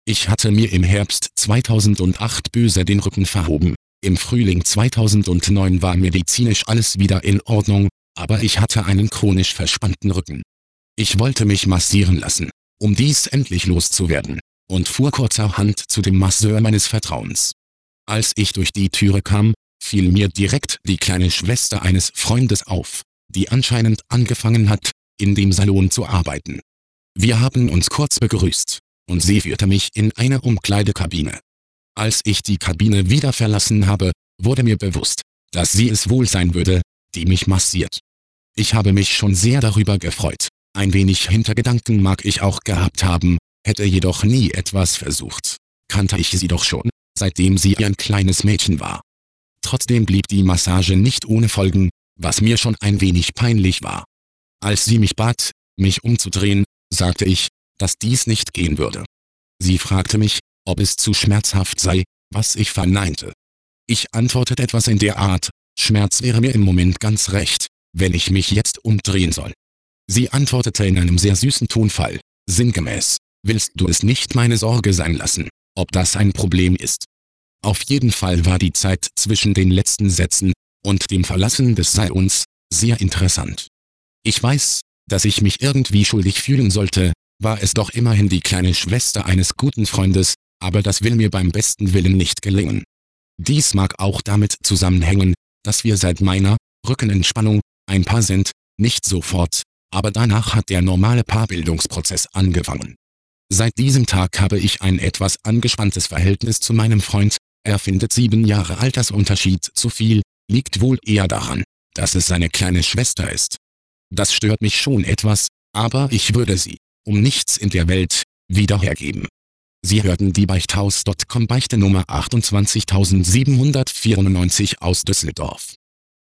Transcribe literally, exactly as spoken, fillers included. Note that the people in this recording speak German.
Ich hatte mir im Herbst zweitausendacht böse den Rücken verhoben. Im Frühling zweitausendneun war medizinisch alles wieder in Ordnung, aber ich hatte einen chronisch verspannten Rücken. Ich wollte mich massieren lassen, um dies endlich loszuwerden, und fuhr kurzerhand zu dem Masseur meines Vertrauens. Als ich durch die Türe kam, fiel mir direkt die kleine Schwester eines Freundes auf, die anscheinend angefangen hat, in dem Salon zu arbeiten. Wir haben uns kurz begrüßt, und sie führte mich in eine Umkleidekabine. Als ich die Kabine wieder verlassen habe, wurde mir bewusst, dass sie es wohl sein würde, die mich massiert. Ich habe mich schon sehr darüber gefreut. Ein wenig Hintergedanken mag ich auch gehabt haben, hätte jedoch nie etwas versucht. Kannte ich sie doch schon, seitdem sie ein kleines Mädchen war. Trotzdem blieb die Massage nicht ohne Folgen, was mir schon ein wenig peinlich war. Als sie mich bat, mich umzudrehen, sagte ich, dass dies nicht gehen würde. Sie fragte mich, ob es zu schmerzhaft sei, was ich verneinte. Ich antwortete etwas in der Art, Schmerz wäre mir im Moment ganz recht, wenn ich mich jetzt umdrehen soll. Sie antwortete in einem sehr süßen Tonfall, sinngemäß, willst du es nicht meine Sorge sein lassen, ob das ein Problem ist? Auf jeden Fall war die Zeit zwischen den letzten Sätzen und dem Verlassen des Salons sehr interessant. Ich weiß, dass ich mich irgendwie schuldig fühlen sollte, war es doch immerhin die kleine Schwester eines guten Freundes, aber das will mir beim besten Willen nicht gelingen. Dies mag auch damit zusammenhängen, dass wir seit meiner Rückenentspannung ein Paar sind, nicht sofort, aber danach hat der normale Paarbildungsprozess angefangen. Seit diesem Tag habe ich ein etwas angespanntes Verhältnis zu meinem Freund, er findet sieben Jahre Altersunterschied zu viel, liegt wohl eher daran, dass es seine kleine Schwester ist. Das stört mich schon etwas, aber ich würde sie, um nichts in der Welt, wieder hergeben. Sie hörten die Beichthaus Punkt com Beichte Nummer achtundzwanzigtausendsiebenhundertvierundneunzig aus Düsseldorf.